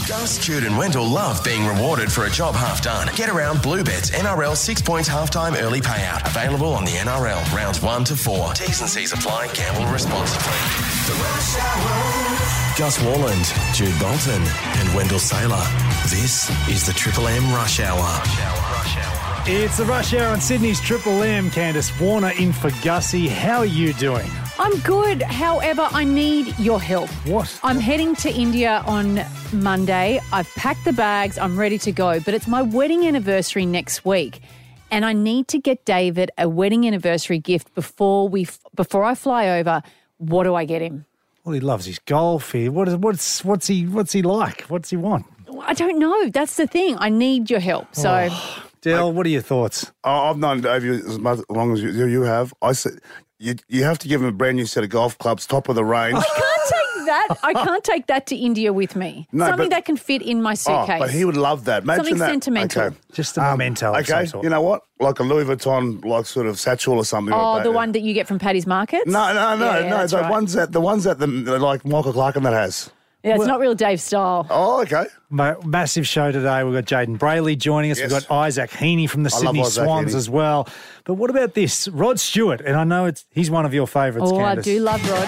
Gus, Jude and Wendell love being rewarded for a job half done. Get around Bluebet's NRL 6 points halftime early payout. Available on the NRL rounds 1 to 4. T's and C's apply. Gamble responsibly. The Rush Hour. Gus Worland, Jude Bolton and Wendell Saylor. This is the Triple M Rush Hour. It's the Rush Hour on Sydney's Triple M. Candice Warner in for Gussie. How are you doing? I'm good. However, I need your help. What? I'm heading to India on Monday. I've packed the bags. I'm ready to go. But it's my wedding anniversary next week. And I need to get David a wedding anniversary gift before I fly over. What do I get him? Well, he loves his golf. What's he like? What's he want? I don't know. That's the thing. I need your help. So, Dale, what are your thoughts? I've known Dave as long as you have. I said you have to give him a brand new set of golf clubs, top of the range. I can't take that. I can't take that to India with me. No, Something that can fit in my suitcase. But he would love that. Imagine Something that. sentimental. Okay. Just a memento of some Okay, sort. you know what? Like a Louis Vuitton, like sort of satchel or something. Oh, like that. the one that you get from Paddy's Markets? No. Yeah, that's The right. ones that like Michael Clarkin that has. Yeah, it's not real Dave style. Oh, okay. Massive show today. We've got Jaden Brayley joining us. Yes. We've got Isaac Heaney from the I love Sydney Isaac Swans Heaney. as well. But what about this? Rod Stewart, and I know he's one of your favourites, Oh, Candice. I do love Rod.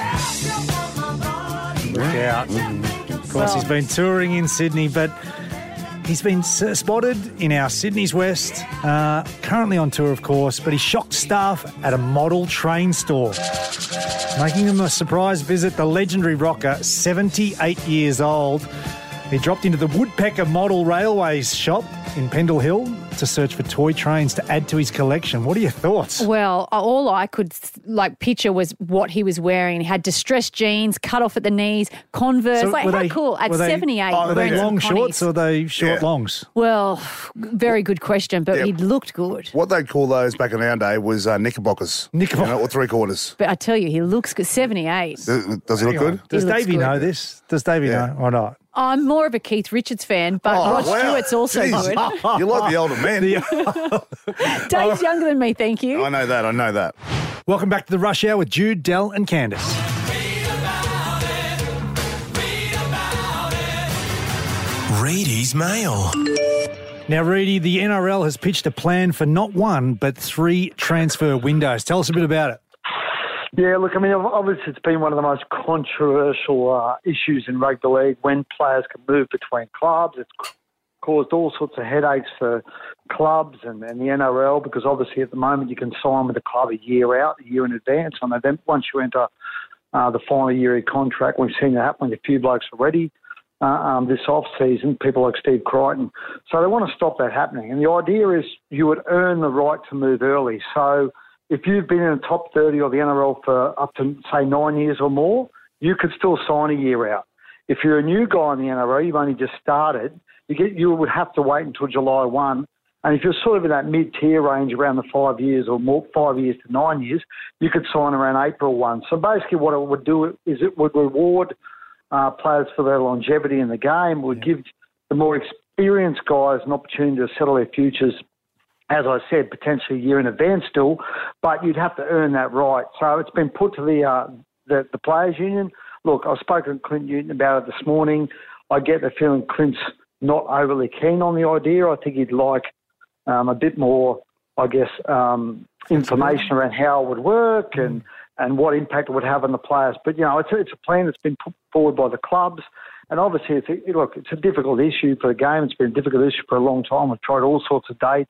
Look out. Of course, he's been touring in Sydney, but he's been spotted in our Sydney's West, currently on tour, of course, but he shocked staff at a model train store, making them a surprise visit. The legendary rocker, 78 years old, he dropped into the Woodpecker Model Railways shop in Pendle Hill to search for toy trains to add to his collection. What are your thoughts? Well, all I could picture was what he was wearing. He had distressed jeans, cut off at the knees, Converse. So how cool. At 78, Were they wearing some long Connies. shorts or are they short longs? Well, very good question, but he looked good. What they'd call those back in our day was knickerbockers. Or three-quarters. But I tell you, he looks good. 78. Does he look good? Does He looks Davey good. know this? Does Davey know or not? I'm more of a Keith Richards fan, but Rod Stewart's also Jeez. good. You like the older man. Dave's younger than me, thank you. I know that. Welcome back to the Rush Hour with Jude, Del and Candice. Reedy's Mail. Now, Reedy, the NRL has pitched a plan for not one, but 3 transfer windows. Tell us a bit about it. Yeah, look, I mean, obviously it's been one of the most controversial issues in rugby league when players can move between clubs. It's caused all sorts of headaches for clubs and the NRL because obviously at the moment you can sign with a club a year out, a year in advance. And then once you enter the final year of your contract, we've seen that happen with a few blokes already this off-season, people like Steve Crichton. So they want to stop that happening. And the idea is you would earn the right to move early. So if you've been in the top 30 of the NRL for up to, say, 9 years or more, you could still sign a year out. If you're a new guy in the NRL, you've only just started, you would have to wait until July 1. And if you're sort of in that mid-tier range around the 5 years or more, 5 years to 9 years, you could sign around April 1. So basically what it would do is it would reward players for their longevity in the game, would give the more experienced guys an opportunity to settle their futures, as I said, potentially a year in advance still, but you'd have to earn that right. So it's been put to the Players' Union. Look, I've spoken to Clint Newton about it this morning. I get the feeling Clint's not overly keen on the idea. I think he'd like a bit more, I guess, information around how it would work and what impact it would have on the players. But, it's a plan that's been put forward by the clubs. And obviously, it's a difficult issue for the game. It's been a difficult issue for a long time. We've tried all sorts of dates,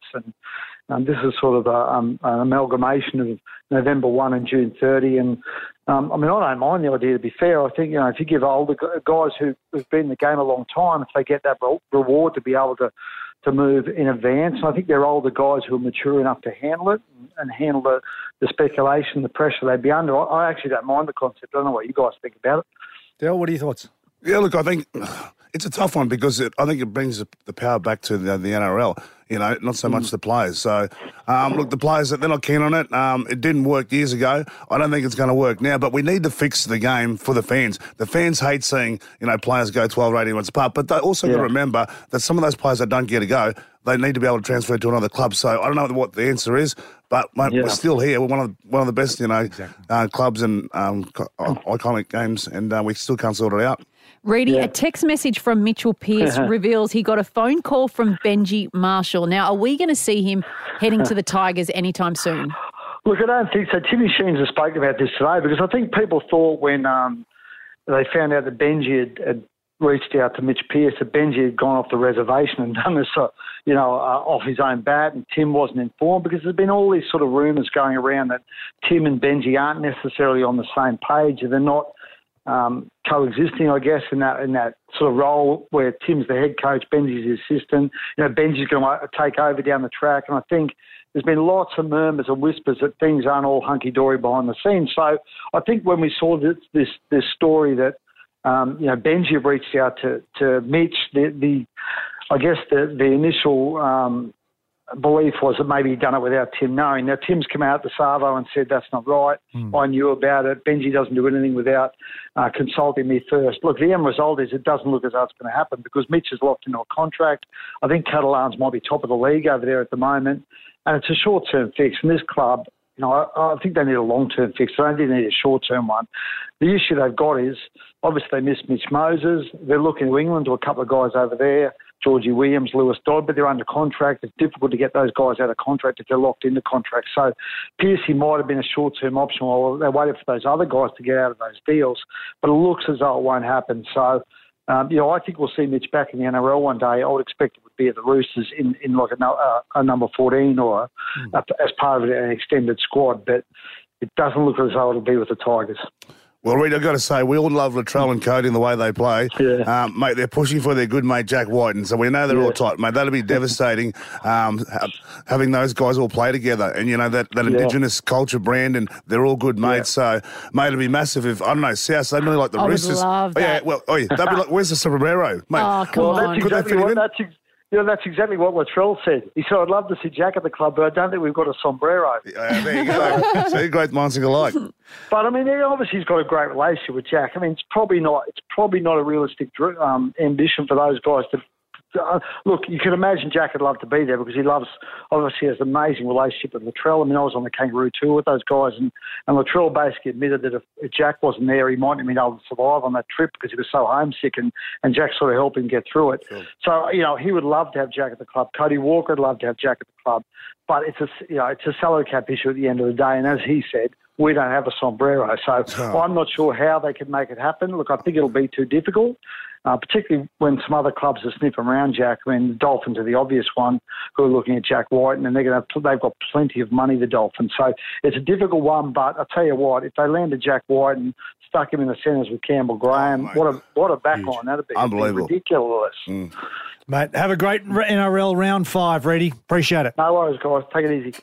and this is sort of an amalgamation of November 1 and June 30. And, I don't mind the idea, to be fair. I think, if you give older guys who've been in the game a long time, if they get that reward to be able to move in advance, and I think they're older guys who are mature enough to handle it and handle the speculation, the pressure they'd be under. I actually don't mind the concept. I don't know what you guys think about it. Dale, what are your thoughts? Yeah, look, I think it's a tough one because I think it brings the power back to the NRL, not so much the players. So, look, the players, they're not keen on it. It didn't work years ago. I don't think it's going to work now, but we need to fix the game for the fans. The fans hate seeing, players go 12 or 18 months apart, but they also got to remember that some of those players that don't get to go, they need to be able to transfer to another club. So I don't know what the answer is, but mate, we're still here. We're one of the best, clubs and iconic games, and we still can't sort it out. Reedy, a text message from Mitchell Pearce reveals he got a phone call from Benji Marshall. Now, are we going to see him heading to the Tigers anytime soon? Look, I don't think so. Timmy Sheens has spoken about this today because I think people thought when they found out that Benji had reached out to Mitch Pearce that Benji had gone off the reservation and done this, off his own bat, and Tim wasn't informed because there's been all these sort of rumours going around that Tim and Benji aren't necessarily on the same page. They're not coexisting, I guess, in that sort of role where Tim's the head coach, Benji's the assistant. Benji's going to take over down the track, and I think there's been lots of murmurs and whispers that things aren't all hunky-dory behind the scenes. So I think when we saw this story that Benji have reached out to Mitch, the initial belief was that maybe he'd done it without Tim knowing. Now, Tim's come out to Savo and said that's not right. I knew about it. Benji doesn't do anything without consulting me first. Look, the end result is it doesn't look as though it's going to happen because Mitch is locked into a contract. I think Catalans might be top of the league over there at the moment, and it's a short-term fix. And this club, I think they need a long-term fix. They don't need a short-term one. The issue they've got is, obviously, they miss Mitch Moses. They're looking to England to a couple of guys over there, Georgie Williams, Lewis Dodd, but they're under contract. It's difficult to get those guys out of contract if they're locked into contract. So Pearcey might have been a short-term option while they're waiting for those other guys to get out of those deals. But it looks as though it won't happen. So, I think we'll see Mitch back in the NRL one day. I would expect it would be at the Roosters in like a number 14 or as part of an extended squad. But it doesn't look as though it'll be with the Tigers. Well, Reed, I've got to say, we all love Latrell and Cody and the way they play. Yeah. Mate, they're pushing for their good mate, Jack Whiten, so we know they're all tight. Mate, that'll be devastating having those guys all play together. And, that Indigenous culture brand, and they're all good mates. Yeah. So, mate, it'll be massive if, I don't know, South, they really like the Roosters. I would love that. They'd be like, where's the sombrero? Mate, come on. That's exactly what Latrell said. He said, I'd love to see Jack at the club, but I don't think we've got a sombrero. There you go. See, great minds think alike. But, obviously he's got a great relationship with Jack. It's probably not a realistic ambition for those guys to... look, you can imagine Jack would love to be there because he obviously has an amazing relationship with Latrell. I was on the Kangaroo tour with those guys, and Latrell basically admitted that if Jack wasn't there, he might have been able to survive on that trip because he was so homesick, and Jack sort of helped him get through it. Sure. So, he would love to have Jack at the club. Cody Walker would love to have Jack at the club. But it's a salary cap issue at the end of the day, and as he said, we don't have a sombrero. So I'm not sure how they can make it happen. Look, I think it'll be too difficult. Particularly when some other clubs are sniffing around Jack. The Dolphins are the obvious one who are looking at Jack Whiten, and they've got plenty of money, the Dolphins. So it's a difficult one, but I'll tell you what, if they landed Jack Whiten, stuck him in the centres with Campbell Graham, what a back line that'd be. Unbelievable. Ridiculous. Mate, have a great NRL round 5, Reedy. Appreciate it. No worries, guys. Take it easy.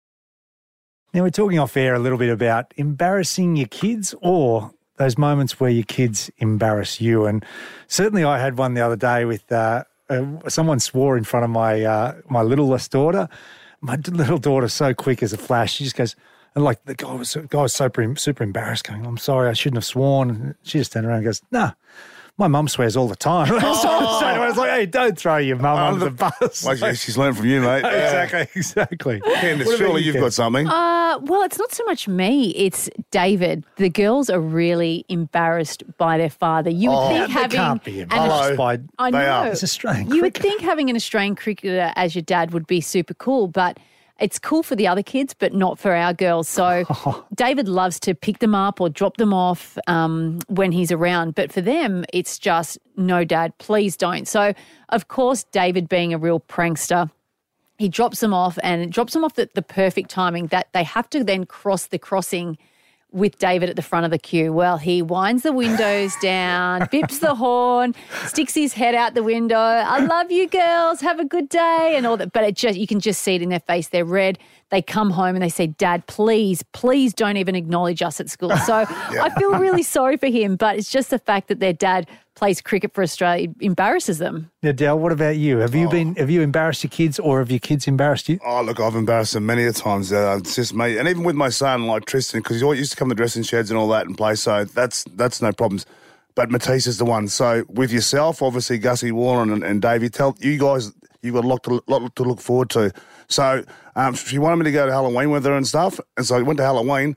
Now, we're talking off air a little bit about embarrassing your kids or those moments where your kids embarrass you. And certainly I had one the other day with someone swore in front of my littlest daughter. My little daughter's so quick as a flash. She just goes, and like the guy was super embarrassed, going, I'm sorry, I shouldn't have sworn. And she just turned around and goes, nah. My mum swears all the time. So I was like, hey, don't throw your mum under the bus. Well, she's learned from you, mate. Exactly. Candice, surely you've got something. Well, it's not so much me. It's David. The girls are really embarrassed by their father. You would think having... can't be embarrassed by... I know. They are. It's Australian You would cricket. think having an Australian cricketer as your dad would be super cool, but... It's cool for the other kids, but not for our girls. So David loves to pick them up or drop them off when he's around. But for them, it's just, no, Dad, please don't. So, of course, David being a real prankster, he drops them off and drops them off at the perfect timing that they have to then cross the crossing with David at the front of the queue. Well, he winds the windows down, bips the horn, sticks his head out the window. I love you girls. Have a good day and all that. But you can just see it in their face. They're red. They come home and they say, Dad, please don't even acknowledge us at school. So I feel really sorry for him, but it's just the fact that their dad plays cricket for Australia embarrasses them. Now, Del, what about you? Have you embarrassed your kids or have your kids embarrassed you? Oh, look, I've embarrassed them many a times. It's just me. And even with my son, like Tristan, because he always used to come to dressing sheds and all that and play, so that's no problems. But Matisse is the one. So with yourself, obviously, Gussie Warren and Davey, tell you guys you've got a lot to look forward to. So she wanted me to go to Halloween with her and stuff, and so I went to Halloween.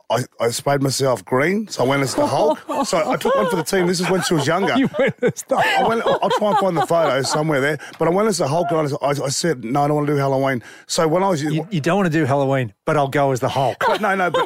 I sprayed myself green, so I went as the Hulk. So I took one for the team. This is when she was younger. You went as the I'll try and find the photo somewhere there. But I went as the Hulk, and I said, no, I don't want to do Halloween. So when I was... You don't want to do Halloween, but I'll go as the Hulk. But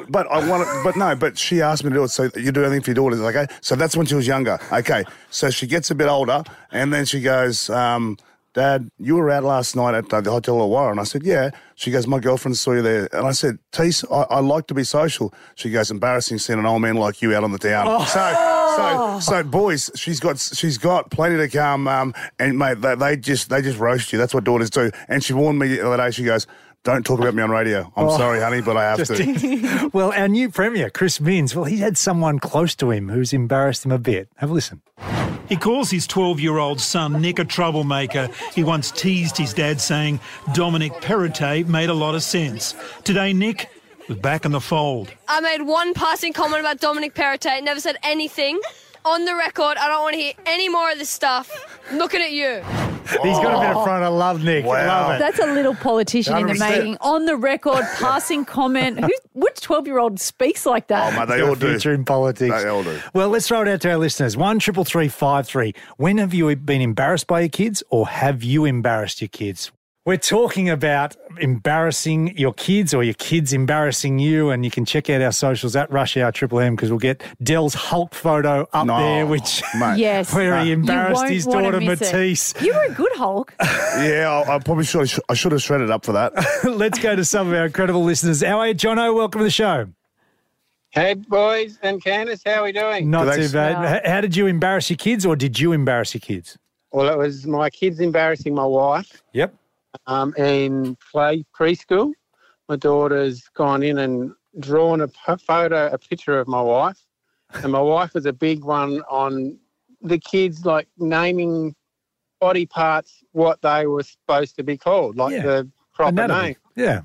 but she asked me to do it, so you do anything for your daughters. Okay, so that's when she was younger. Okay, so she gets a bit older, and then she goes, Dad, you were out last night at the Hotel Illawarra. And I said, yeah. She goes, my girlfriend saw you there. And I said, Tees, I like to be social. She goes, embarrassing seeing an old man like you out on the town. Oh. So boys, she's got plenty to come. And mate, they just roast you. That's what daughters do. And she warned me the other day. She goes, don't talk about me on radio. I'm sorry, honey, but I have to. Well, our new Premier, Chris Minns, he had someone close to him who's embarrassed him a bit. Have a listen. He calls his 12-year-old son Nick a troublemaker. He once teased his dad saying Dominic Perrottet made a lot of sense. Today, Nick was back in the fold. I made one passing comment about Dominic Perrottet, never said anything. On the record, I don't want to hear any more of this stuff. I'm looking at you. He's got a bit of front. I love Nick. Wow. I love it. That's a little politician in the 100%. making. On the record, passing comment. Which 12-year-old speaks like that? Oh, mate, they all do. Future in politics. They all do. Well, let's throw it out to our listeners. 1-333-53. When have you been embarrassed by your kids, or have you embarrassed your kids? We're talking about embarrassing your kids or your kids embarrassing you, and you can check out our socials at Rush Hour Triple M because we'll get Dell's Hulk photo up there, which mate. Yes. where he embarrassed his You won't daughter wanna miss it. Matisse. You were a good Hulk. Yeah, I probably should have shredded up for that. Let's go to some of our incredible listeners. How are you, Jono? Welcome to the show. Hey, boys and Candace, how are we doing? Not Good, too thanks. bad. How did you embarrass your kids, or did you embarrass your kids? Well, it was my kids embarrassing my wife Yep. in preschool. My daughter's gone in and drawn a picture of my wife. And my wife was a big one on the kids, like naming body parts what they were supposed to be called, like the proper Anatomy. name. Yeah.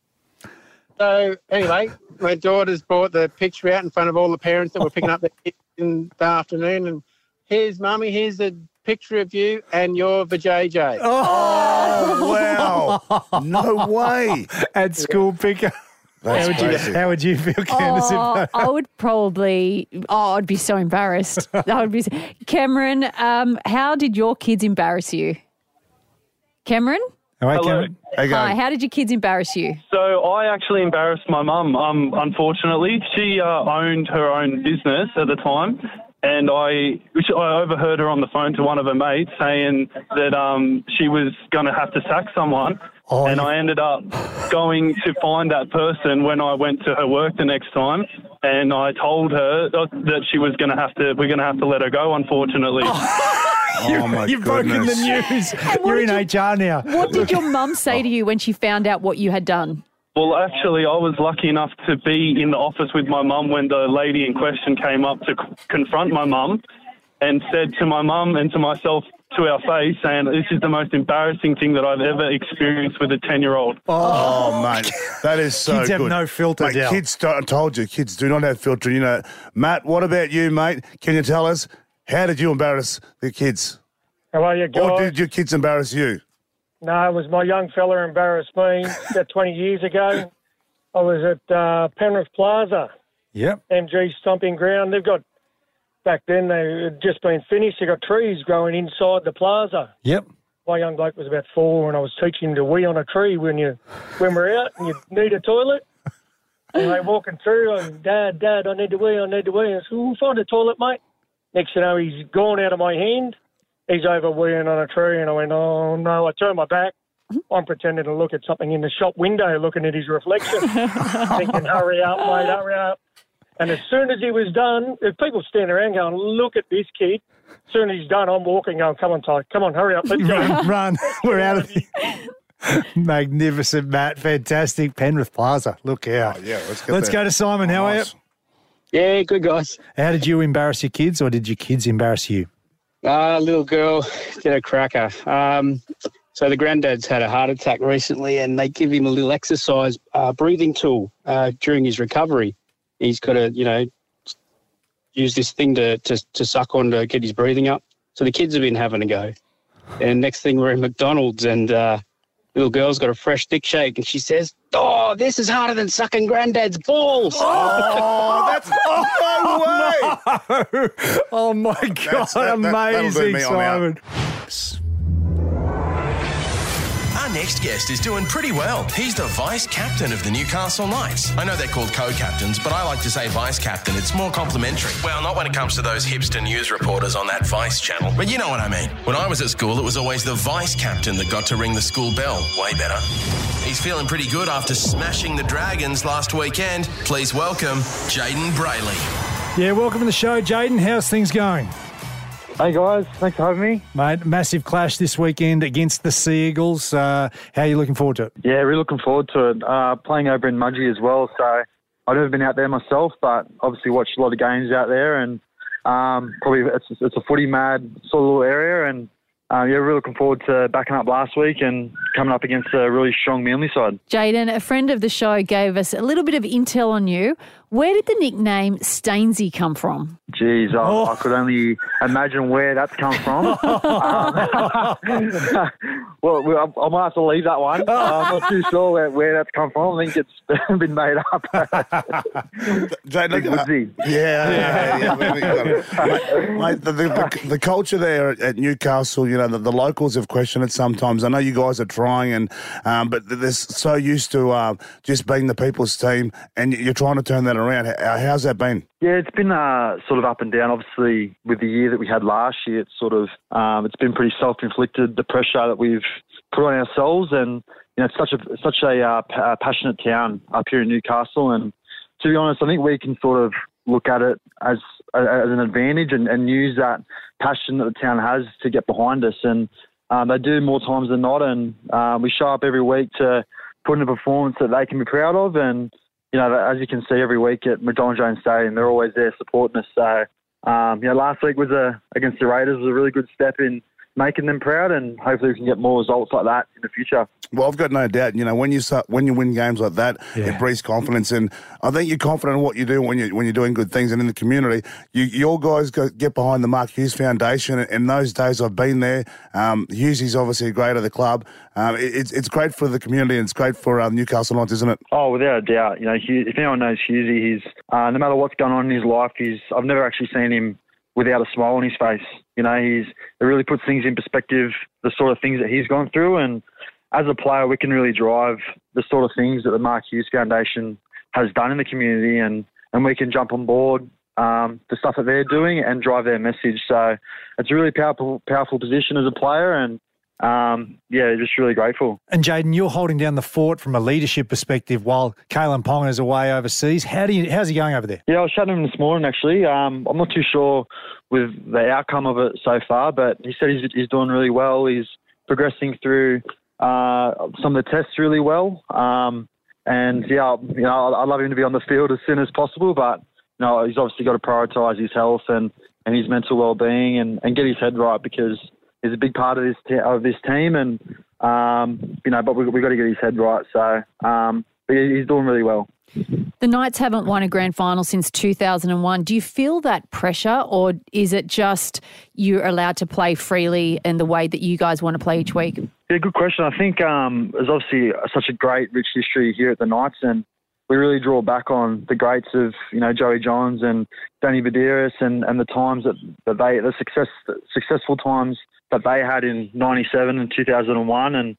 So anyway, my daughter's brought the picture out in front of all the parents that were picking up the kids in the afternoon. And here's Mummy, here's a picture of you and your vajayjay. Oh, wow. No way. At school pickup. That's crazy. How would you feel, Candace? I would probably, I'd be so embarrassed. Cameron, how did your kids embarrass you? Cameron? All right, Hello. Cameron. Hi, how did your kids embarrass you? So I actually embarrassed my mum, unfortunately. She owned her own business at the time, and I overheard her on the phone to one of her mates saying that she was going to have to sack someone. Oh, and I ended up going to find that person when I went to her work the next time, and I told her that she was going to have to. We're going to have to let her go, unfortunately. Oh, my You've broken the goodness. news. You're in HR now. What did your mum say to you when she found out what you had done? Well, actually, I was lucky enough to be in the office with my mum when the lady in question came up to confront my mum and said to my mum and to myself to our face saying, this is the most embarrassing thing that I've ever experienced with a 10-year-old. Oh, mate, that is so Kids good. have no filter, Mate, Del. I told you, kids do not have filter. You know, Matt, what about you, mate? Can you tell us, how did you embarrass the kids? How are you, guys? Or did your kids embarrass you? No, it was my young fella embarrassed me about 20 years ago. I was at Penrith Plaza, Yep. MG Stomping Ground. They've got, back then they had just been finished. They got trees growing inside the plaza. Yep. My young bloke was about 4 and I was teaching him to wee on a tree when we're out and you need a toilet. And they walking through and, Dad, I need to wee. I said, we'll find a toilet, mate. Next thing you know, he's gone out of my hand. He's over weeing on a tree, and I went, oh, no. I turned my back. I'm pretending to look at something in the shop window, looking at his reflection, thinking, hurry up, mate, hurry up. And as soon as he was done, there's people standing around going, look at this kid. As soon as he's done, I'm walking going, come on, Ty, come on, hurry up, let's go. Run. We're out of here. Magnificent, Matt. Fantastic. Penrith Plaza. Look out. Oh, yeah, let's Let's go to Simon. How are you? Yeah, good guys. How did you embarrass your kids, or did your kids embarrass you? Little girl did a cracker. So the granddad's had a heart attack recently, and they give him a little exercise breathing tool during his recovery. He's got to, use this thing to suck on to get his breathing up. So the kids have been having a go. And next thing we're in McDonald's, and little girl's got a fresh dick shake, and she says, oh, oh, this is harder than sucking granddad's balls. Oh, that's no way. Oh, my God. Amazing, Simon. Our next guest is doing pretty well. He's the vice-captain of the Newcastle Knights. I know they're called co-captains, but I like to say vice-captain. It's more complimentary. Well, not when it comes to those hipster news reporters on that Vice channel, but you know what I mean. When I was at school, it was always the vice-captain that got to ring the school bell. Way better. He's feeling pretty good after smashing the Dragons last weekend. Please welcome Jayden Brailey. Yeah, welcome to the show, Jayden. How's things going? Hey guys, thanks for having me. Mate, massive clash this weekend against the Sea Eagles. How are you looking forward to it? Yeah, really looking forward to it. Playing over in Mudgee as well, so I've never been out there myself, but obviously watched a lot of games out there, and probably it's a footy mad sort of little area, and really looking forward to backing up last week and coming up against a really strong Manly side. Jayden, a friend of the show, gave us a little bit of intel on you. Where did the nickname Stainsy come from? Jeez, I could only imagine where that's come from. Well, I might have to leave that one. I'm not too sure where that's come from. I think it's been made up. Jay, look, mate, the culture there at Newcastle, you know, the locals have questioned it sometimes. I know you guys are trying, but they're so used to just being the people's team, and you're trying to turn that around. How's that been? Yeah, it's been sort of up and down. Obviously, with the year that we had last year, it's sort of it's been pretty self-inflicted, the pressure that we've put on ourselves, and you know, it's such a passionate town up here in Newcastle. And to be honest, I think we can sort of look at it as an advantage and use that passion that the town has to get behind us. And they do more times than not, and we show up every week to put in a performance that they can be proud of. And you know, as you can see every week at McDonald Jones Stadium, they're always there supporting us. So, last week was against the Raiders was a really good step in making them proud, and hopefully we can get more results like that in the future. Well, I've got no doubt. You know, when you win games like that, it breeds confidence, and I think you're confident in what you do when you're doing good things. And in the community, your guys get behind the Mark Hughes Foundation. In those days, I've been there. Hughesy's obviously great at the club. It's great for the community, and it's great for Newcastle Knights, isn't it? Oh, without a doubt. You know, if anyone knows Hughesy, he's no matter what's going on in his life, I've never actually seen him without a smile on his face. You know, it really puts things in perspective, the sort of things that he's gone through. And as a player, we can really drive the sort of things that the Mark Hughes Foundation has done in the community, and we can jump on board the stuff that they're doing and drive their message. So it's a really powerful position as a player, and just really grateful. And Jayden, you're holding down the fort from a leadership perspective while Kalen Ponga is away overseas. How's he going over there? Yeah, I was chatting to him this morning actually. I'm not too sure with the outcome of it so far, but he said he's doing really well. He's progressing through some of the tests really well. I'd love him to be on the field as soon as possible, but you know, he's obviously got to prioritise his health and his mental well-being and get his head right, because he's a big part of this team, and but we've got to get his head right. So, but he's doing really well. The Knights haven't won a grand final since 2001. Do you feel that pressure, or is it just you're allowed to play freely in the way that you guys want to play each week? Yeah, good question. I think there's obviously such a great, rich history here at the Knights, and we really draw back on the greats of, you know, Joey Johns and Danny Badiris and the times the successful times that they had in 97 and 2001. And,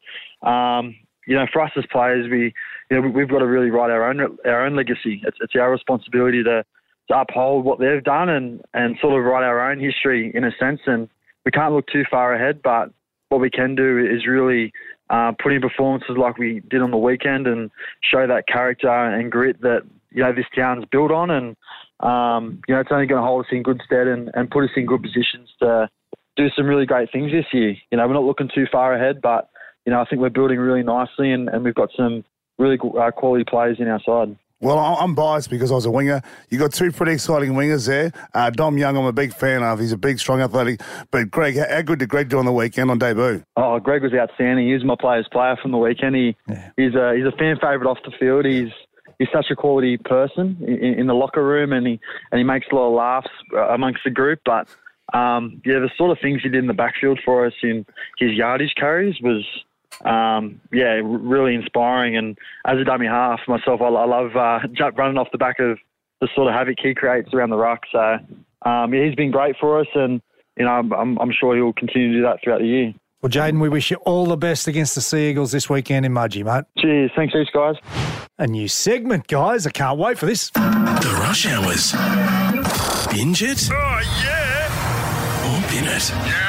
for us as players, we've got to really write our own legacy. It's our responsibility to uphold what they've done and sort of write our own history in a sense. And we can't look too far ahead, but what we can do is really put in performances like we did on the weekend and show that character and grit that, you know, this town's built on. And, it's only going to hold us in good stead and put us in good positions to do some really great things this year. You know, we're not looking too far ahead, but, you know, I think we're building really nicely and we've got some really quality players in our side. Well, I'm biased because I was a winger. You got two pretty exciting wingers there. Dom Young, I'm a big fan of. He's a big, strong, athletic. But Greg, how good did Greg do on the weekend on debut? Oh, Greg was outstanding. He was my player's player from the weekend. He's a fan favourite off the field. He's such a quality person in the locker room, and he makes a lot of laughs amongst the group. But the sort of things he did in the backfield for us in his yardage carries was really inspiring. And as a dummy half myself, I love running off the back of the sort of havoc he creates around the ruck. So he's been great for us, and I'm sure he'll continue to do that throughout the year. Well, Jaden, we wish you all the best against the Sea Eagles this weekend in Mudgee, mate. Cheers. Thanks, heaps, guys. A new segment, guys. I can't wait for this. The Rush Hours. Binge it? Oh, yeah. Or bin it? Yeah.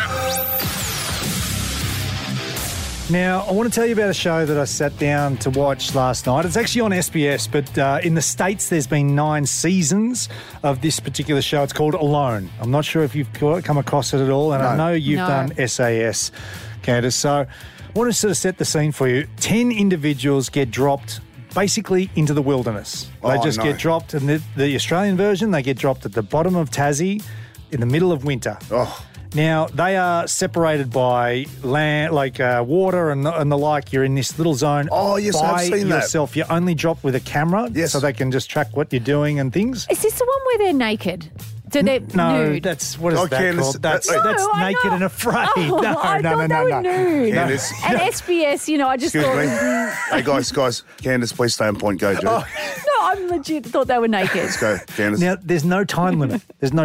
Now, I want to tell you about a show that I sat down to watch last night. It's actually on SBS, but in the States there's been 9 seasons of this particular show. It's called Alone. I'm not sure if you've come across it at all, and I know you've done SAS, Candace. So I want to sort of set the scene for you. 10 individuals get dropped basically into the wilderness. They just get dropped, and the Australian version, they get dropped at the bottom of Tassie in the middle of winter. Oh. Now, they are separated by land, like water and the like. You're in this little zone I've seen yourself. that. You're only dropped with a camera so they can just track what you're doing and things. Is this the one where they're naked? So they're nude? That's, what is that Candace, called? That's I naked know. and afraid. Oh, no. I thought they were nude. Candace. And SBS, I just Excuse thought... me. Hey, guys. Candace, please stay on point. Go, Jude. No, I legit thought they were naked. Let's go, Candace. Now, there's no time limit.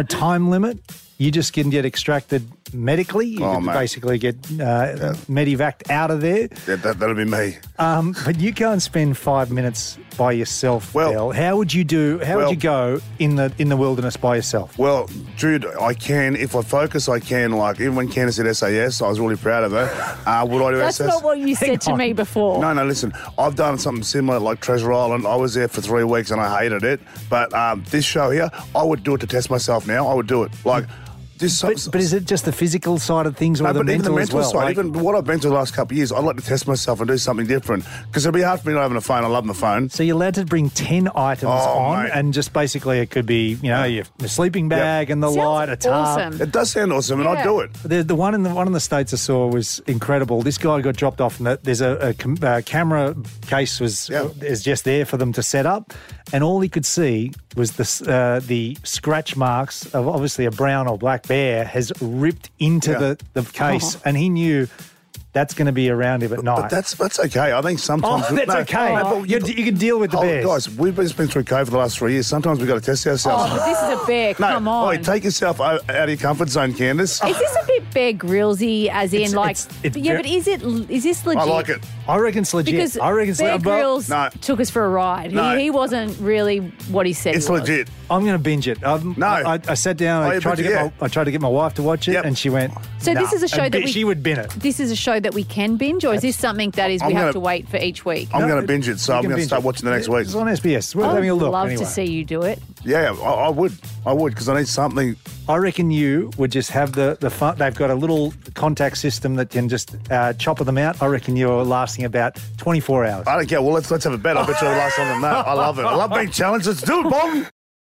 You just can get extracted medically. You can basically get medevaced out of there. Yeah, that'll be me. But you can't spend 5 minutes by yourself, Del. How would you go in the wilderness by yourself? Well, Jude, I can. If I focus, I can. Like, even when Candace said SAS, I was really proud of her. Would I do That's SAS? not what you said to me before. No, listen. I've done something similar, like Treasure Island. I was there for 3 weeks and I hated it. But this show here, I would do it to test myself now. I would do it. Like... But is it just the physical side of things or the mental as well? Side, even what I've been through the last couple of years, I'd like to test myself and do something different. Because it'd be hard for me not having a phone. I love my phone. So you're allowed to bring 10 items on, mate. and just basically it could be, your sleeping bag and the light, a tarp. Awesome. It does sound awesome, and I'd do it. The one in the States I saw was incredible. This guy got dropped off, and there's a camera case is just there for them to set up, and all he could see was the scratch marks of obviously a brown or black bear has ripped into the case, and he knew that's going to be around him at night. But that's okay. I think sometimes... that's okay. But you can deal with the bears. Guys, we've just been through COVID the last 3 years. Sometimes we've got to test ourselves. Oh, but this is a bear. Come on. Wait, take yourself out of your comfort zone, Candace. Is this a bit Bear Grylls-y, as in but is this legit? I like it. I reckon it's legit. Because Bear Grylls took us for a ride. No. He wasn't really what he said It's he was. legit. I'm going to binge it. I sat down. I tried to get my wife to watch it, and she went. So this is a show that she would bin it. This is a show that we can binge, or is this something that we have to wait for each week? I'm going to binge it, so I'm going to start watching the next week. It's on SBS. We're having a look. I'd love to see you do it. Yeah, I would, because I need something. I reckon you would just have the fun. They've got a little contact system that can just chopper them out. I reckon you're lasting about 24 hours. I don't care. Well, let's have a bet. I bet you'll last longer than that. I love it. I love being challenged. Let's do it, Bob.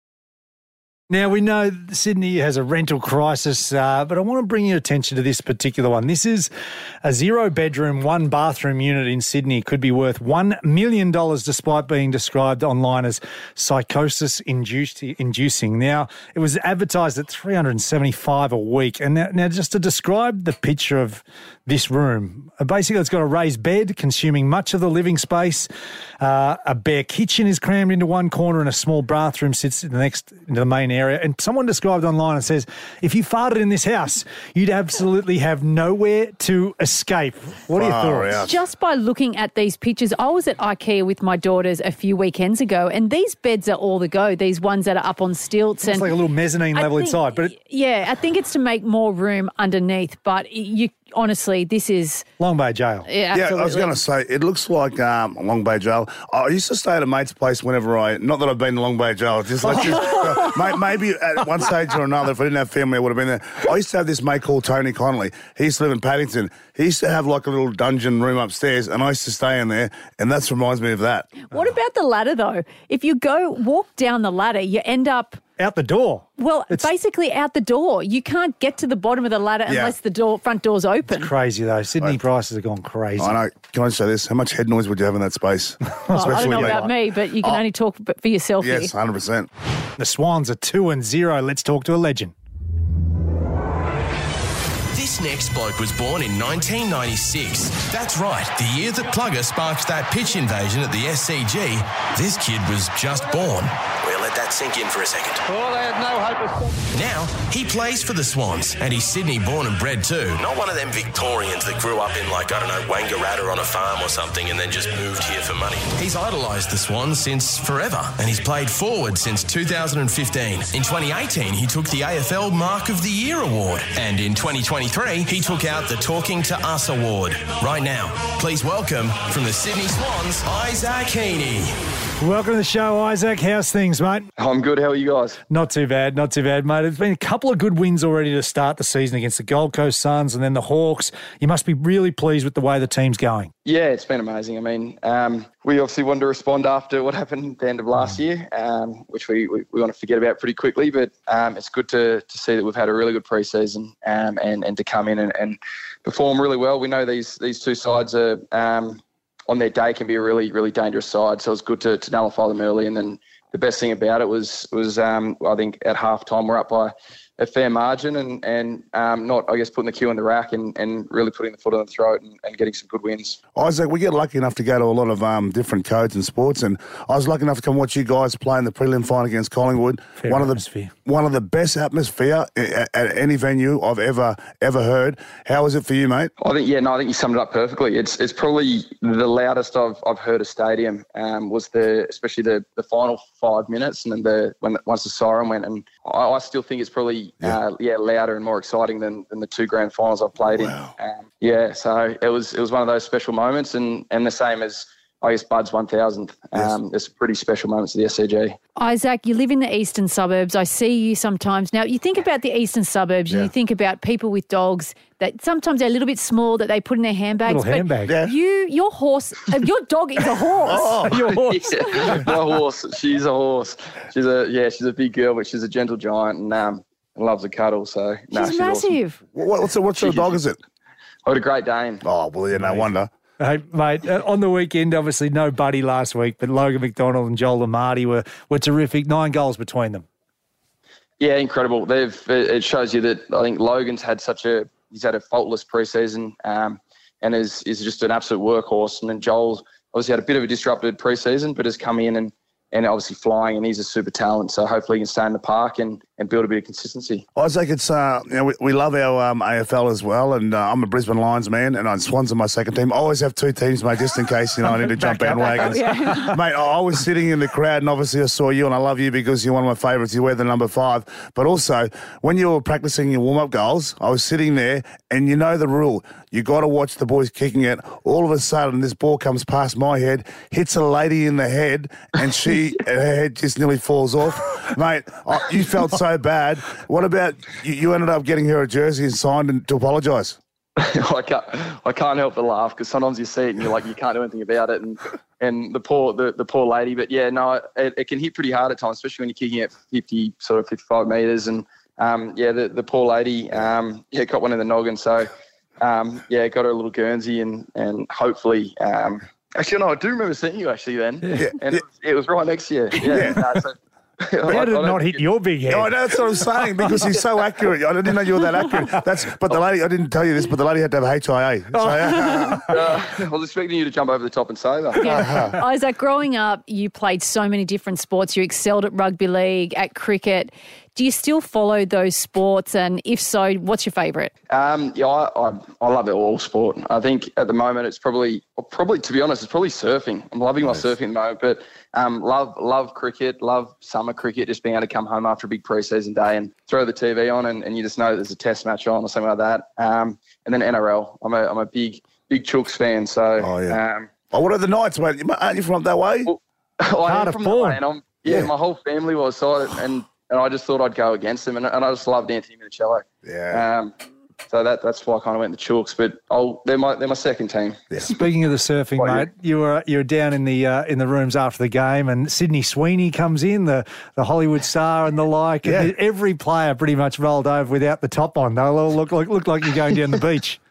Now, we know Sydney has a rental crisis, but I want to bring your attention to this particular one. This is a 0-bedroom, 1-bathroom unit in Sydney. Could be worth $1 million despite being described online as psychosis-inducing. Now, it was advertised at $375 a week. And now just to describe the picture of this room, basically it's got a raised bed consuming much of the living space. A bare kitchen is crammed into one corner and a small bathroom sits into the main area. And someone described online and says, if you farted in this house, you'd absolutely have nowhere to escape. What are your thoughts? Just by looking at these pictures, I was at IKEA with my daughters a few weekends ago, and these beds are all the go, these ones that are up on stilts. It's like a little mezzanine level inside. But I think it's to make more room underneath, but honestly, this is... Long Bay Jail. Yeah, absolutely. I was going to say, it looks like Long Bay Jail. I used to stay at a mate's place whenever not that I've been to Long Bay Jail, just like maybe at one stage or another, if I didn't have family, I would have been there. I used to have this mate called Tony Connolly. He used to live in Paddington. He used to have like a little dungeon room upstairs, and I used to stay in there, and that reminds me of that. What about the ladder, though? If you walk down the ladder, you end up... out the door. Well, basically out the door. You can't get to the bottom of the ladder unless the front door's open. It's crazy, though. Sydney prices have gone crazy. I know. Can I say this? How much head noise would you have in that space? I don't know about me, but you can only talk for yourself here. Yes, 100%. The Swans are 2-0. Let's talk to a legend. This This next bloke was born in 1996. That's right, the year that Plugger sparked that pitch invasion at the SCG. This kid was just born. We'll let that sink in for a second. Well, they had no hope of stopping. Now, he plays for the Swans, and he's Sydney born and bred too. Not one of them Victorians that grew up in, Wangaratta on a farm or something and then just moved here for money. He's idolised the Swans since forever, and he's played forward since 2015. In 2018, he took the AFL Mark of the Year award, and in 2023, he took out the Talking to Us award. Right now, please welcome, from the Sydney Swans, Isaac Heaney. Welcome to the show, Isaac. How's things, mate? I'm good. How are you guys? Not too bad, mate. There's been a couple of good wins already to start the season against the Gold Coast Suns and then the Hawks. You must be really pleased with the way the team's going. Yeah, it's been amazing. I mean, we obviously wanted to respond after what happened at the end of last year, which we want to forget about pretty quickly. But it's good to see that we've had a really good pre-season and to come in and perform really well. We know these two sides are on their day can be a really, really dangerous side. So it's good to nullify them early. And then the best thing about it was I think at halftime we're up by a fair margin and not, I guess, putting the cue in the rack and really putting the foot on the throat and getting some good wins. Isaac, we get lucky enough to go to a lot of different codes and sports, and I was lucky enough to come watch you guys play in the prelim final against Collingwood. One of the best atmosphere at any venue I've ever heard. How was it for you, mate? I think you summed it up perfectly. It's probably the loudest I've heard a stadium. Was especially the final 5 minutes, and then once the siren went, and I still think it's probably louder and more exciting than the two grand finals I've played in. So it was one of those special moments, and the same as, I guess, Bud's 1000th. There's pretty special moments at the SCG. Isaac, you live in the eastern suburbs. I see you sometimes. Now, you think about the eastern suburbs and you think about people with dogs that sometimes they're a little bit small that they put in their handbags. Little handbag. Your horse, your dog is a horse. Your horse. Yeah, my horse. She's a horse. She's a big girl, but she's a gentle giant and loves a cuddle. So she's massive. Awesome. What sort of dog is it? I had a Great Dane. Oh, well, no wonder. Hey, mate, on the weekend, obviously no Buddy last week, but Logan McDonald and Joel Amartey were terrific. 9 goals between them. Yeah, incredible. It shows you that I think Logan's had he's had a faultless preseason and is just an absolute workhorse. And then Joel's obviously had a bit of a disrupted preseason, but has come in and obviously flying, and he's a super talent. So hopefully he can stay in the park and build a bit of consistency. Isaac, it's we love our AFL as well, and I'm a Brisbane Lions man, and Swans are my second team. I always have 2 teams, mate, just in case I need to jump bandwagons. Mate, I was sitting in the crowd, and obviously I saw you, and I love you because you're one of my favourites. You wear the number 5, but also when you were practicing your warm-up goals, I was sitting there, and you know the rule. You got to watch the boys kicking it. All of a sudden, this ball comes past my head, hits a lady in the head, and her head just nearly falls off. Mate, you felt so bad. What about you ended up getting her a jersey and signed to apologise? I can't help but laugh because sometimes you see it and you're like, you can't do anything about it. And the poor lady. But yeah, no, it can hit pretty hard at times, especially when you're kicking at 55 metres. And the poor lady, got one in the noggin. So got her a little Guernsey and hopefully. Actually, no, I do remember seeing you actually then, and it was right next to you. How did it not hit your big head? Oh, that's what I'm saying, because he's so accurate. I didn't know you were that accurate. But the lady, I didn't tell you this, but the lady had to have HIA. So, I was expecting you to jump over the top and say that. Yeah. Isaac, growing up, you played so many different sports. You excelled at rugby league, at cricket. Do you still follow those sports? And if so, what's your favourite? I love all sport. I think at the moment it's probably to be honest, it's probably surfing. I'm loving my surfing at the moment, but love cricket, love summer cricket, just being able to come home after a big pre-season day and throw the TV on and you just know there's a test match on or something like that. And then NRL. I'm a big Chooks fan. So what are the Knights, mate? Aren't you from up that way? Well, I am from that way, and my whole family was. So and I just thought I'd go against them, and I just loved Anthony Minicello. Yeah. So that's why I kind of went to Chooks, but they're my second team. Yeah. Speaking of the surfing, mate, you were down in the rooms after the game, and Sydney Sweeney comes in, the Hollywood star and the like. Yeah. And every player pretty much rolled over without the top on. They'll all look like you're going down the beach.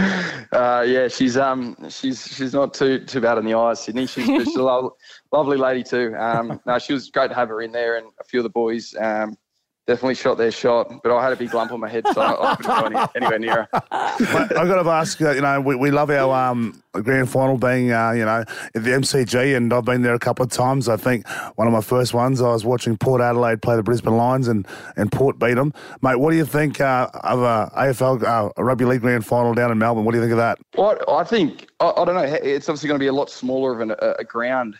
She's not too bad in the eyes, Sydney. She's a lovely lady too. No, she was great to have her in there, and a few of the boys that definitely shot their shot, but I had a big lump on my head, so I couldn't go anywhere near her. I've got to ask, we love our grand final being, at the MCG, and I've been there a couple of times. I think one of my first ones, I was watching Port Adelaide play the Brisbane Lions, and Port beat them. Mate, what do you think of a AFL Rugby League grand final down in Melbourne? What do you think of that? Well, I think, I don't know, it's obviously going to be a lot smaller of a ground,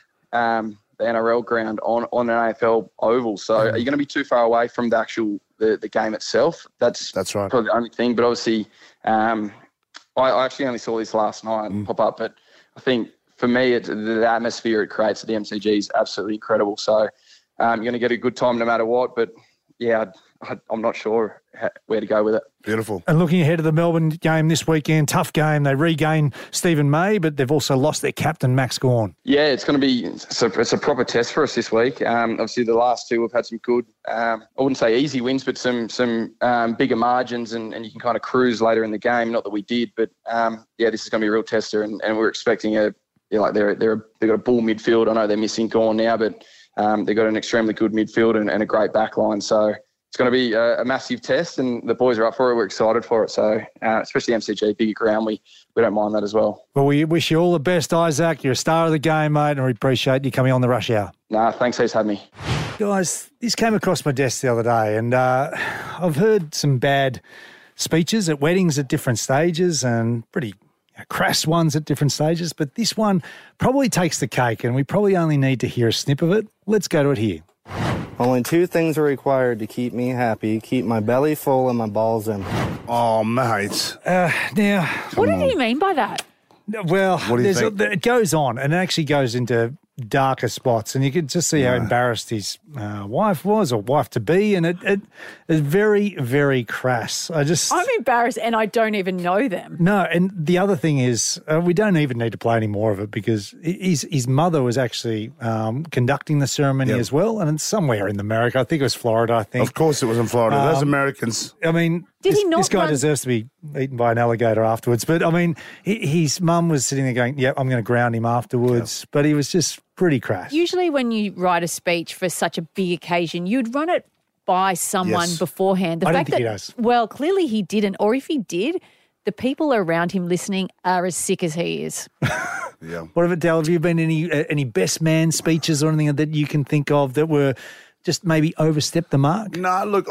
the NRL ground on an AFL oval. So are you going to be too far away from the actual the game itself? That's right. Probably the only thing. But obviously, I actually only saw this last night pop up. But I think for me, the atmosphere it creates at the MCG is absolutely incredible. So you're going to get a good time no matter what. But yeah, I'm not sure where to go with it. Beautiful. And looking ahead to the Melbourne game this weekend, tough game. They regain Stephen May, but they've also lost their captain, Max Gawn. Yeah, it's going to be it's a proper test for us this week. Obviously, the last two we've had some good, I wouldn't say easy wins, but some bigger margins, and you can kind of cruise later in the game. Not that we did, but this is going to be a real tester, and we're expecting they've got a bull midfield. I know they're missing Gawn now, but they've got an extremely good midfield and a great back line. So it's going to be a massive test, and the boys are up for it. We're excited for it. So especially MCG, bigger ground, we don't mind that as well. Well, we wish you all the best, Isaac. You're a star of the game, mate, and we appreciate you coming on the Rush Hour. Nah, thanks for having me. Guys, this came across my desk the other day, and I've heard some bad speeches at weddings at different stages and pretty crass ones at different stages, but this one probably takes the cake, and we probably only need to hear a snip of it. Let's go to it here. Only two things are required to keep me happy: keep my belly full and my balls in. Oh, mate. Now, what did he mean by that? Well, What do you think? it goes on, and it actually goes into darker spots, and you can just see how embarrassed his wife was, or wife-to-be, and it is very, very crass. I'm embarrassed, and I don't even know them. No, and the other thing is, we don't even need to play any more of it, because his mother was actually conducting the ceremony as well, and it's somewhere in America. I think it was Florida, Of course it was in Florida. Those Americans. I mean, this guy deserves to be eaten by an alligator afterwards. But, I mean, his mum was sitting there going, I'm going to ground him afterwards. But he was just pretty crass. Usually when you write a speech for such a big occasion, you'd run it by someone beforehand. I don't think he does. Well, clearly he didn't. Or if he did, the people around him listening are as sick as he is. Yeah. What about, Dale? Have you been any best man speeches or anything that you can think of that were just maybe overstepped the mark? No, look,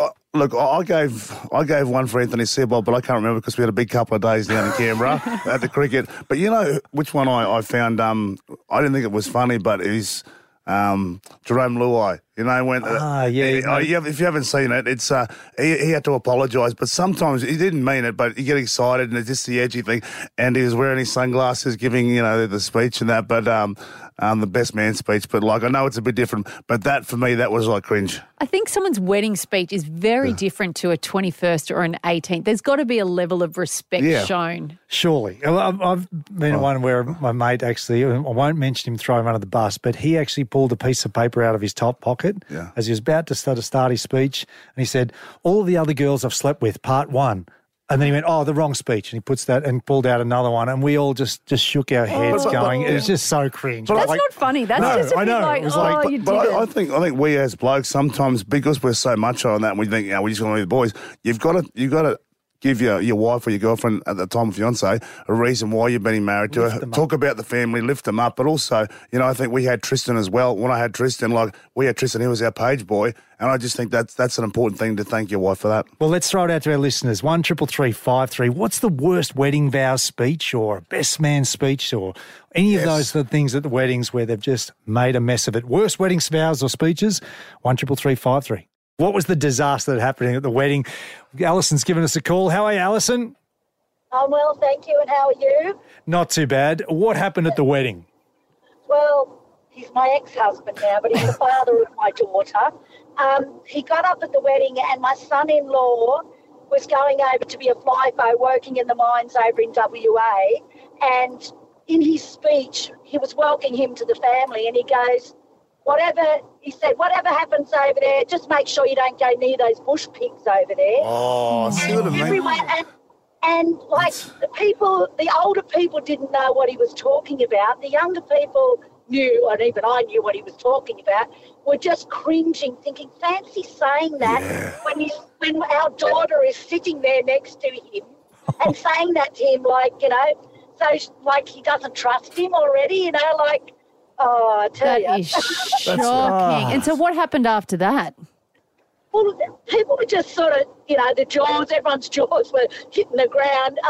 I gave one for Anthony Seibold, but I can't remember because we had a big couple of days down in Canberra at the cricket. But you know which one I found, I didn't think it was funny, but is Jerome Luai. You know, when if you haven't seen it, it's he had to apologise, but sometimes he didn't mean it, but you get excited and it's just the edgy thing. And he was wearing his sunglasses, giving the speech and that, but the best man speech. But I know it's a bit different, but that for me that was like cringe. I think someone's wedding speech is very different to a 21st or an 18th. There's got to be a level of respect shown. Surely. I've been at one where my mate actually, I won't mention him throwing him under the bus, but he actually pulled a piece of paper out of his top pocket as he was about to start his speech, and he said, "All the other girls I've slept with, part 1. And then he went, the wrong speech. And he puts that and pulled out another one. And we all just shook our heads going, it was just so cringe. That's not funny. That's just a bit like, you did it. I think we as blokes sometimes, because we're so much on that, and we think, we just want to be the boys, you've got to give your wife or your girlfriend at the time, fiance, a reason why you've been married to her. Talk about the family, lift them up. But also, I think we had Tristan as well. When I had Tristan, we had Tristan, he was our page boy. And I just think that's an important thing to thank your wife for that. Well, let's throw it out to our listeners. 1-333-533. What's the worst wedding vows speech or best man speech or any of those things at the weddings where they've just made a mess of it? Worst wedding vows or speeches? 1-333-533. What was the disaster that happened at the wedding? Alison's given us a call. How are you, Alison? I'm well, thank you. And how are you? Not too bad. What happened at the wedding? Well, he's my ex-husband now, but he's the father of my daughter. He got up at the wedding and my son-in-law was going over to be a FIFO working in the mines over in WA. And in his speech, he was welcoming him to the family and he goes, whatever happens over there, just make sure you don't go near those bush pigs over there. Oh, see what I mean? Everywhere. And the older people didn't know what he was talking about. The younger people knew, and even I knew what he was talking about, were just cringing, thinking, fancy saying that when our daughter is sitting there next to him and saying that to him, like, you know, so like he doesn't trust him already, you know, like, oh, I tell you. That is shocking. And so what happened after that? Well, people were just sort of, you know, everyone's jaws were hitting the ground.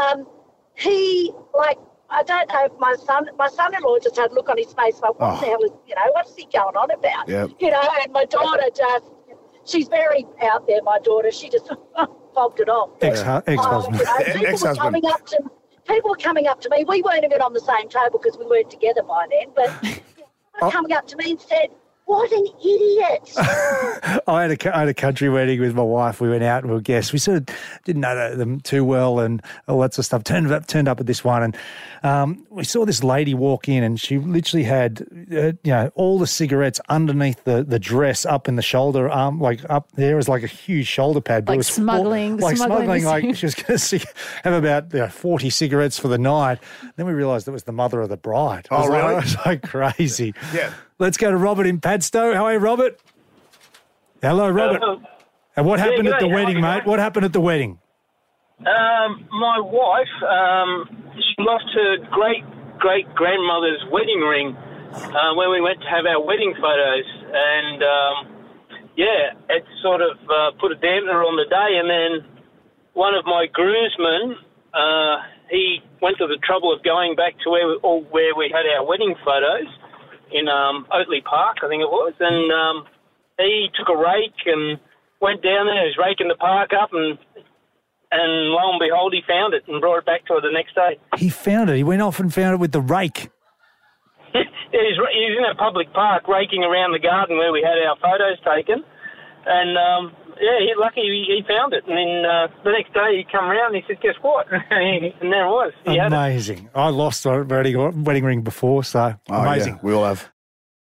I don't know if my son-in-law just had a look on his face like, what the hell is, you know, what's he going on about? Yep. You know, and my daughter she's very out there, my daughter. She just fobbed it off. Ex-husband. People were coming up to me. We weren't even on the same table because we weren't together by then, but people were coming up to me and said, what an idiot. I had a country wedding with my wife. We went out and we were guests. We sort of didn't know them too well and all that sort of stuff. Turned up at this one and we saw this lady walk in and she literally had, all the cigarettes underneath the dress up in the shoulder arm, like up there was like a huge shoulder pad. But like it was smuggling. Like she was going to have about 40 cigarettes for the night. Then we realised it was the mother of the bride. Oh, really? It was like crazy. Yeah. Let's go to Robert in Padstow. How are you, Robert? Hello, Robert. And what happened at the wedding, mate? What happened at the wedding? My wife, she lost her great-great-grandmother's wedding ring when we went to have our wedding photos. And, it sort of put a dampener on the day. And then one of my groomsmen, he went to the trouble of going back to where we had our wedding photos in Oatley Park, I think it was. And he took a rake and went down there. He was raking the park up and lo and behold, he found it and brought it back to her the next day. He found it. He went off and found it with the rake. He was in a public park raking around the garden where we had our photos taken. And, he found it. And then the next day he come around and he said, guess what? And there it was. He amazing. I lost a wedding ring before, so amazing. Yeah, we all have.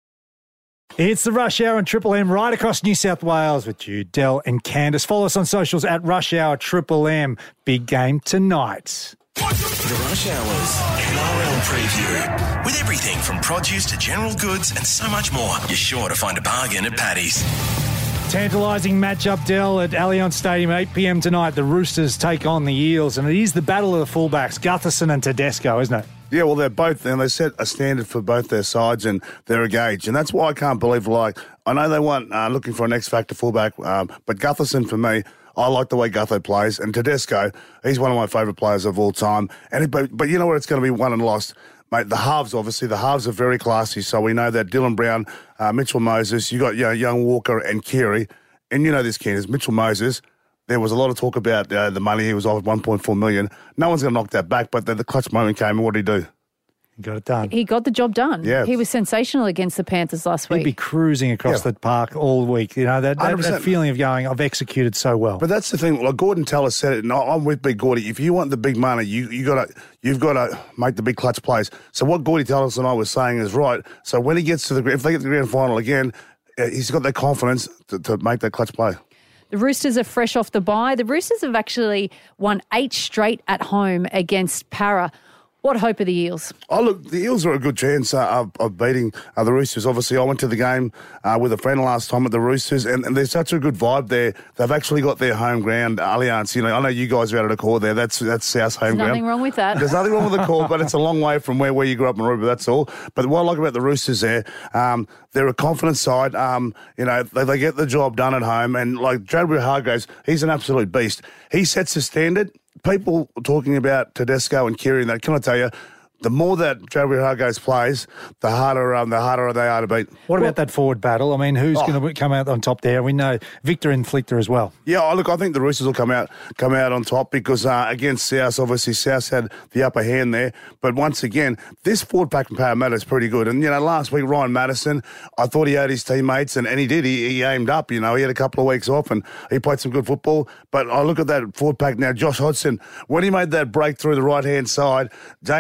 It's the Rush Hour on Triple M right across New South Wales with Jude, Dell and Candice. Follow us on socials at Rush Hour Triple M. Big game tonight. The Rush Hours NRL preview. With everything from produce to general goods and so much more, you're sure to find a bargain at Paddy's. Tantalising matchup, Dell, at Allianz Stadium, 8 p.m. tonight. The Roosters take on the Eels, and it is the battle of the fullbacks, Gutherson and Tedesco, isn't it? Yeah, well, they're both, and they set a standard for both their sides, and they're engaged. And that's why I can't believe, I know they weren't looking for an X-factor fullback, but Gutherson, for me, I like the way Gutho plays. And Tedesco, he's one of my favourite players of all time. But you know what? It's going to be won and lost. Mate, the halves, obviously, are very classy. So we know that Dylan Brown, Mitchell Moses, you got young Walker and Keary. And you know this, Ken, Mitchell Moses. There was a lot of talk about the money he was offered, $1.4 million. No one's going to knock that back, but the clutch moment came, and what did he do? He got it done. He got the job done. Yeah. He was sensational against the Panthers last week. He'd be cruising across the park all week. You know, that feeling of going, I've executed so well. But that's the thing. Like Gordon Teller said it, and I'm with Big Gordy. If you want the big money, you've got to make the big clutch plays. So what Gordy Teller and I was saying is right. So when he gets to if they get to the grand final again, he's got that confidence to make that clutch play. The Roosters are fresh off the bye. The Roosters have actually won 8 straight at home against Para. What hope are the Eels? Oh, look, the Eels are a good chance of beating the Roosters. Obviously, I went to the game with a friend last time at the Roosters, and there's such a good vibe there. They've actually got their home ground, Allianz. You know, I know you guys are out of the core there. That's South's home ground. There's nothing wrong with that. There's nothing wrong with the core, but it's a long way from where you grew up in Maroubra, that's all. But what I like about the Roosters there, they're a confident side. You know, they get the job done at home, and like Jadwin Hargraves, he's an absolute beast. He sets the standard. People talking about Tedesco and Keary and that, can I tell you, the more that Jadwin Hargraves plays, the harder they are to beat. What about that forward battle? I mean, who's going to come out on top there? We know Victor and Flichter as well. Yeah, look, I think the Roosters will come out on top because against South, obviously South had the upper hand there. But once again, this forward pack from Parramatta is pretty good. And, you know, last week, Ryan Madison, I thought he had his teammates, and he did. He aimed up, you know. He had a couple of weeks off, and he played some good football. But I look at that forward pack now. Josh Hodgson, when he made that break through the right-hand side, James Graham,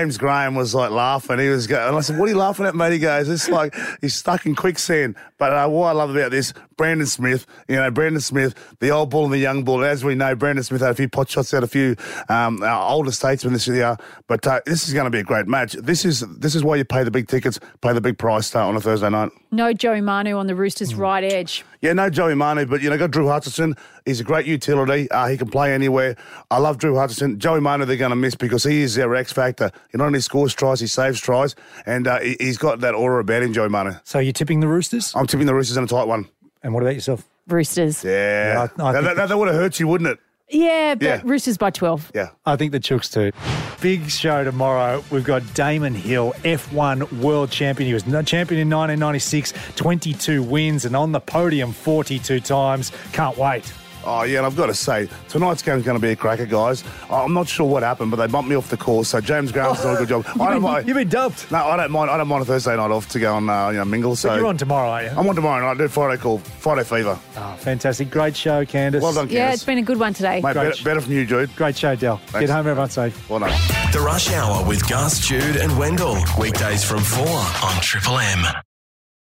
game was like laughing. He was going, and I said, "What are you laughing at, mate?" He goes, "It's like he's stuck in quicksand." But what I love about this, Brandon Smith, the old bull and the young bull. As we know, Brandon Smith had a few pot shots, had a few older statesmen this year. But this is going to be a great match. This is why you pay the big tickets, pay the big price on a Thursday night. No Joey Manu on the Roosters' right edge. Yeah, no Joey Manu, but, got Drew Hutchison. He's a great utility. He can play anywhere. I love Drew Hutchison. Joey Manu they're going to miss because he is their X factor. He not only scores tries, he saves tries, and he's got that aura about him, Joey Manu. So you're tipping the Roosters? I'm tipping the Roosters in a tight one. And what about yourself? Roosters. Yeah. That would have hurt you, wouldn't it? Yeah, but Roosters by 12. Yeah. I think the Chooks too. Big show tomorrow. We've got Damon Hill, F1 world champion. He was champion in 1996, 22 wins, and on the podium 42 times. Can't wait. Oh, yeah, and I've got to say, tonight's game's going to be a cracker, guys. I'm not sure what happened, but they bumped me off the course, so James Graham's done a good job. You've been dubbed. No, I don't mind a Thursday night off to go on mingle. So but you're on tomorrow, aren't you? I'm on tomorrow night. I do Friday call, Friday Fever. Oh, fantastic. Great show, Candice. Well done, Candice. Yeah, it's been a good one today. Mate, better from you, Jude. Great show, Del. Thanks. Get home, everyone safe. Well done. The Rush Hour with Gus, Jude and Wendell. Weekdays from 4 on Triple M.